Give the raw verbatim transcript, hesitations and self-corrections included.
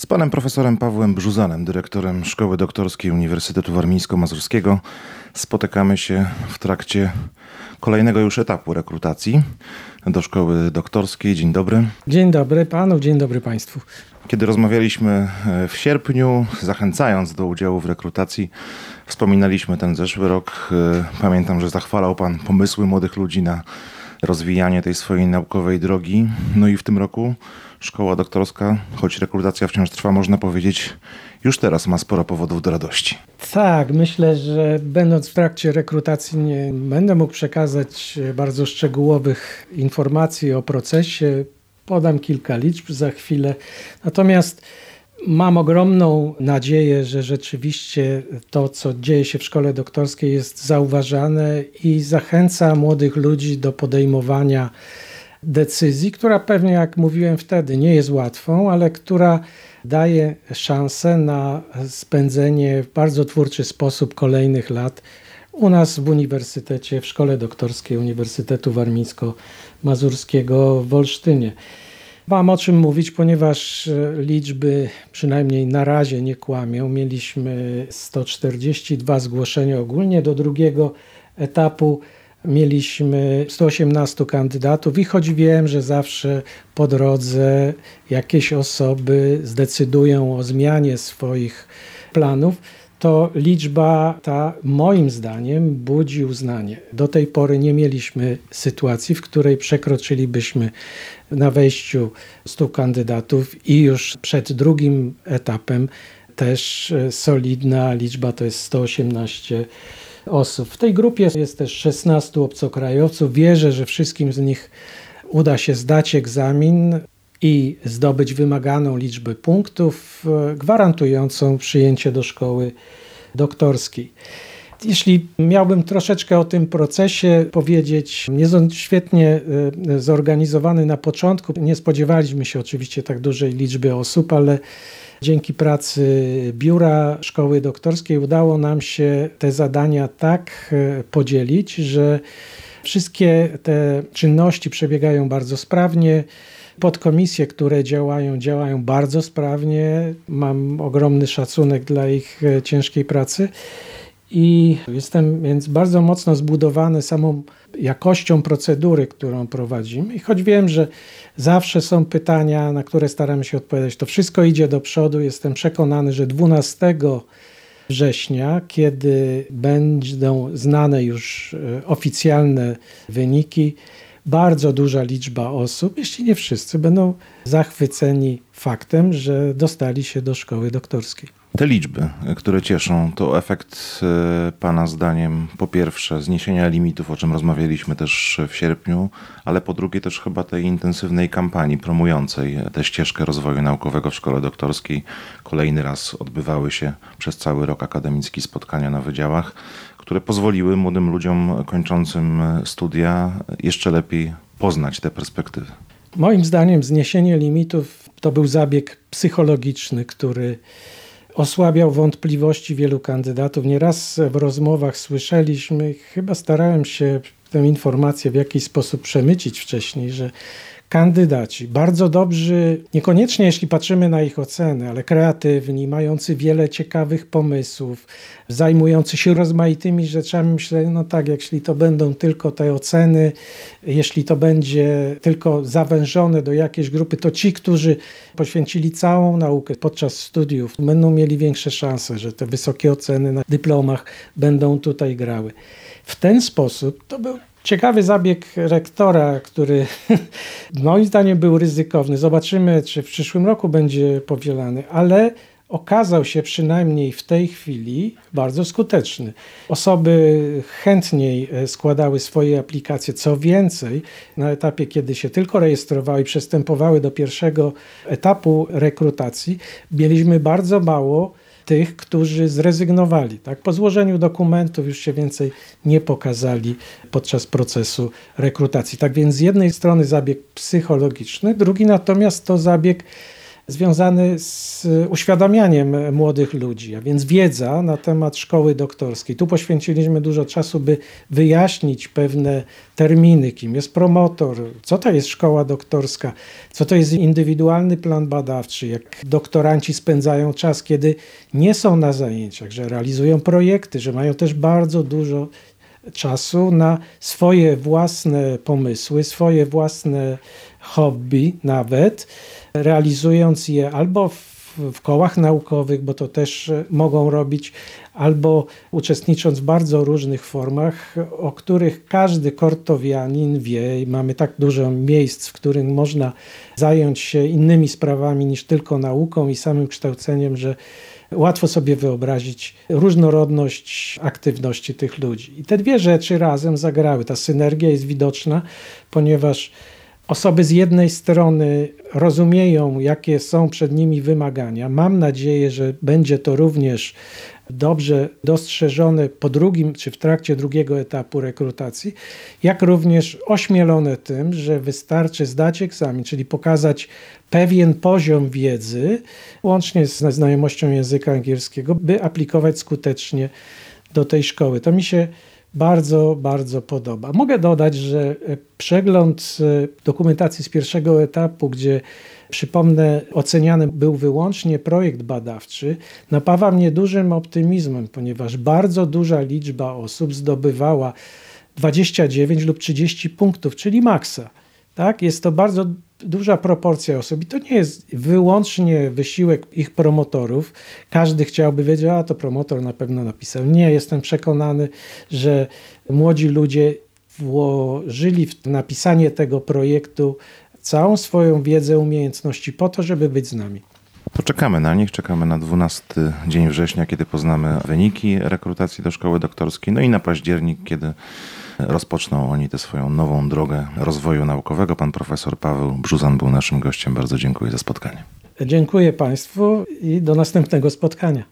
Z panem profesorem Pawłem Brzuzanem, dyrektorem Szkoły Doktorskiej Uniwersytetu Warmińsko-Mazurskiego, spotykamy się w trakcie kolejnego już etapu rekrutacji do Szkoły Doktorskiej. Dzień dobry. Dzień dobry panu, dzień dobry państwu. Kiedy rozmawialiśmy w sierpniu, zachęcając do udziału w rekrutacji, wspominaliśmy ten zeszły rok. Pamiętam, że zachwalał pan pomysły młodych ludzi na rozwijanie tej swojej naukowej drogi. No i w tym roku Szkoła Doktorska, choć rekrutacja wciąż trwa, można powiedzieć, już teraz ma sporo powodów do radości. Tak, myślę, że będąc w trakcie rekrutacji nie będę mógł przekazać bardzo szczegółowych informacji o procesie. Podam kilka liczb za chwilę. Natomiast mam ogromną nadzieję, że rzeczywiście to, co dzieje się w Szkole Doktorskiej, jest zauważane i zachęca młodych ludzi do podejmowania decyzji, która pewnie, jak mówiłem wtedy, nie jest łatwą, ale która daje szansę na spędzenie w bardzo twórczy sposób kolejnych lat u nas w Uniwersytecie, w Szkole Doktorskiej Uniwersytetu Warmińsko-Mazurskiego w Olsztynie. Mam o czym mówić, ponieważ liczby przynajmniej na razie nie kłamią. Mieliśmy sto czterdzieści dwa zgłoszenia ogólnie do drugiego etapu. Mieliśmy sto osiemnaście kandydatów i choć wiem, że zawsze po drodze jakieś osoby zdecydują o zmianie swoich planów, to liczba ta moim zdaniem budzi uznanie. Do tej pory nie mieliśmy sytuacji, w której przekroczylibyśmy na wejściu stu kandydatów i już przed drugim etapem też solidna liczba to jest sto osiemnaście osób. W tej grupie jest też szesnastu obcokrajowców. Wierzę, że wszystkim z nich uda się zdać egzamin i zdobyć wymaganą liczbę punktów gwarantującą przyjęcie do szkoły doktorskiej. Jeśli miałbym troszeczkę o tym procesie powiedzieć, jest on świetnie zorganizowany na początku. Nie spodziewaliśmy się oczywiście tak dużej liczby osób, ale dzięki pracy biura Szkoły Doktorskiej udało nam się te zadania tak podzielić, że wszystkie te czynności przebiegają bardzo sprawnie. Podkomisje, które działają, działają bardzo sprawnie. Mam ogromny szacunek dla ich ciężkiej pracy i jestem więc bardzo mocno zbudowany samą jakością procedury, którą prowadzimy. I choć wiem, że zawsze są pytania, na które staramy się odpowiadać, to wszystko idzie do przodu. Jestem przekonany, że dwunastego września, kiedy będą znane już oficjalne wyniki, bardzo duża liczba osób, jeśli nie wszyscy, będą zachwyceni faktem, że dostali się do szkoły doktorskiej. Te liczby, które cieszą, to efekt pana zdaniem po pierwsze zniesienia limitów, o czym rozmawialiśmy też w sierpniu, ale po drugie też chyba tej intensywnej kampanii promującej tę ścieżkę rozwoju naukowego w szkole doktorskiej. Kolejny raz odbywały się przez cały rok akademicki spotkania na wydziałach, które pozwoliły młodym ludziom kończącym studia jeszcze lepiej poznać te perspektywy. Moim zdaniem zniesienie limitów to był zabieg psychologiczny, który osłabiał wątpliwości wielu kandydatów. Nieraz w rozmowach słyszeliśmy, chyba starałem się tę informację w jakiś sposób przemycić wcześniej, że kandydaci bardzo dobrzy, niekoniecznie jeśli patrzymy na ich oceny, ale kreatywni, mający wiele ciekawych pomysłów, zajmujący się rozmaitymi rzeczami. Myślę, no tak, jeśli to będą tylko te oceny, jeśli to będzie tylko zawężone do jakiejś grupy, to ci, którzy poświęcili całą naukę podczas studiów, będą mieli większe szanse, że te wysokie oceny na dyplomach będą tutaj grały. W ten sposób to był ciekawy zabieg rektora, który moim zdaniem był ryzykowny. Zobaczymy, czy w przyszłym roku będzie powielany, ale okazał się przynajmniej w tej chwili bardzo skuteczny. Osoby chętniej składały swoje aplikacje. Co więcej, na etapie, kiedy się tylko rejestrowały i przystępowały do pierwszego etapu rekrutacji, mieliśmy bardzo mało tych, którzy zrezygnowali. Tak? Po złożeniu dokumentów już się więcej nie pokazali podczas procesu rekrutacji. Tak więc z jednej strony zabieg psychologiczny, drugi natomiast to zabieg związany z uświadamianiem młodych ludzi, a więc wiedza na temat szkoły doktorskiej. Tu poświęciliśmy dużo czasu, by wyjaśnić pewne terminy, kim jest promotor, co to jest szkoła doktorska, co to jest indywidualny plan badawczy, jak doktoranci spędzają czas, kiedy nie są na zajęciach, że realizują projekty, że mają też bardzo dużo czasu na swoje własne pomysły, swoje własne hobby nawet, realizując je albo w, w kołach naukowych, bo to też mogą robić, albo uczestnicząc w bardzo różnych formach, o których każdy kortowianin wie i mamy tak dużo miejsc, w których można zająć się innymi sprawami niż tylko nauką i samym kształceniem, że łatwo sobie wyobrazić różnorodność aktywności tych ludzi. I te dwie rzeczy razem zagrały. Ta synergia jest widoczna, ponieważ osoby z jednej strony rozumieją, jakie są przed nimi wymagania. Mam nadzieję, że będzie to również dobrze dostrzeżone po drugim czy w trakcie drugiego etapu rekrutacji, jak również ośmielone tym, że wystarczy zdać egzamin, czyli pokazać pewien poziom wiedzy, łącznie z znajomością języka angielskiego, by aplikować skutecznie do tej szkoły. To mi się bardzo, bardzo podoba. Mogę dodać, że przegląd dokumentacji z pierwszego etapu, gdzie przypomnę, oceniany był wyłącznie projekt badawczy, napawa mnie dużym optymizmem, ponieważ bardzo duża liczba osób zdobywała dwadzieścia dziewięć lub trzydzieści punktów, czyli maksa. Tak? Jest to bardzo duża proporcja osób i to nie jest wyłącznie wysiłek ich promotorów. Każdy chciałby wiedzieć, a to promotor na pewno napisał. Nie, jestem przekonany, że młodzi ludzie włożyli w napisanie tego projektu całą swoją wiedzę, umiejętności po to, żeby być z nami. Poczekamy na nich, czekamy na dwunasty dzień września, kiedy poznamy wyniki rekrutacji do szkoły doktorskiej, no i na październik, kiedy rozpoczną oni tę swoją nową drogę rozwoju naukowego. Pan profesor Paweł Brzuzan był naszym gościem. Bardzo dziękuję za spotkanie. Dziękuję Państwu i do następnego spotkania.